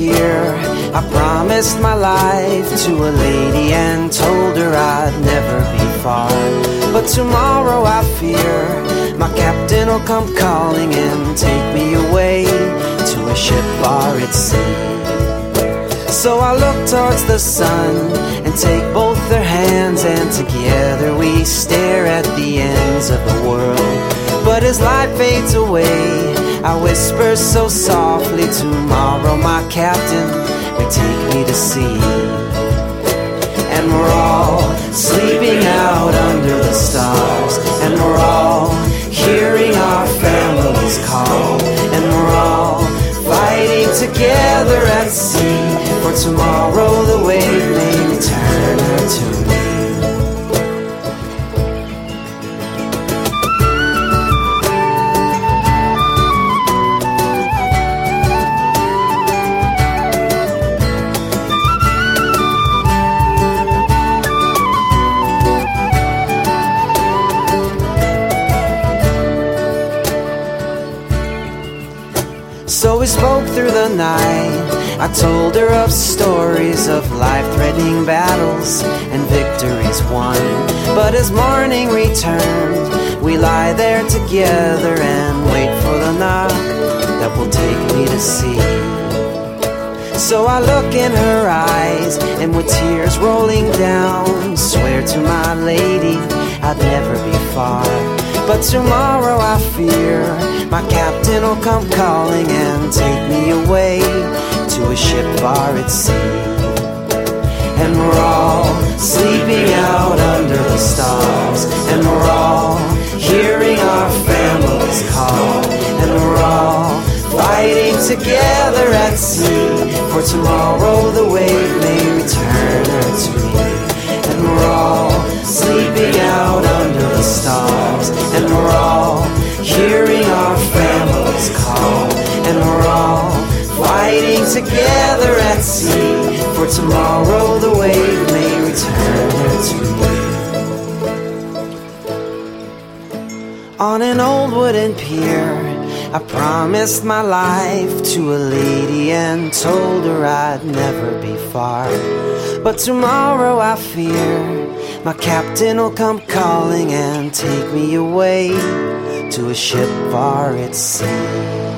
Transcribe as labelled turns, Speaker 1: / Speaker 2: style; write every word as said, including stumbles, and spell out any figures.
Speaker 1: pier, I promised my life to a lady and told her I'd never be far. But tomorrow I fear my captain will come calling and take me away to a ship far at sea. So I look towards the sun and take both their hands, and together we stare at the ends of the world. But as light fades away, I whisper so softly, tomorrow my captain may take me to sea. And we're all sleeping out under the stars, and we're all hearing our families call, and we're all fighting together at sea, for tomorrow the wave may return her to me. So we spoke through the night. I told her of stories of life-threatening battles and victories won. But as morning returned, we lie there together and wait for the knock that will take me to sea. So I look in her eyes, and with tears rolling down, swear to my lady I'd never be far. But tomorrow I fear my captain will come calling and take me away to a ship far at sea. And we're all sleeping out under the stars, and we're all hearing our families call, and we're all fighting together at sea, for tomorrow the wave may return her to me. And we're all sleeping out under the stars, and we're all hearing our families call, and we're all fighting together at sea, for tomorrow the wave may return her to me. On an old wooden pier, I promised my life to a lady and told her I'd never be far. But tomorrow I fear my captain will come calling and take me away to a ship far at sea.